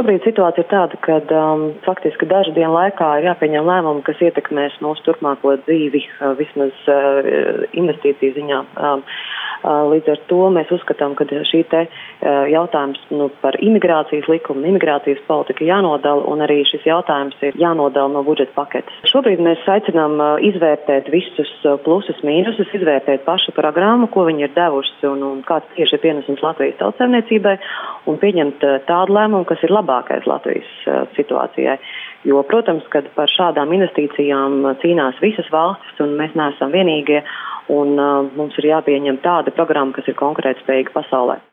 Šobrīd situācija ir tāda, ka faktiski dažu dienu laikā ir jāpieņem lēmumi, kas ietekmēs mūsu turpmāko dzīvi, vismaz investīciju ziņā. Līdz ar to mēs uzskatām, ka šī te jautājums par imigrācijas likumu un imigrācijas politiku jānodala, un arī šis jautājums ir jānodala no budžeta paketes. Šobrīd mēs aicinām izvērtēt visus plusus, mīnusus, izvērtēt pašu programmu, ko viņi ir devuši un kāds tieši ir pienesums Latvijas tautssaimniecībai, un pieņemt tādu lēmumu, kas ir labākais Latvijas situācijai. Jo, protams, kad par šādām investīcijām cīnās visas valstis, un mēs neesam vienīgie, un mums ir jāpieņem tāda programma, kas ir konkurētspējīga pasaulē.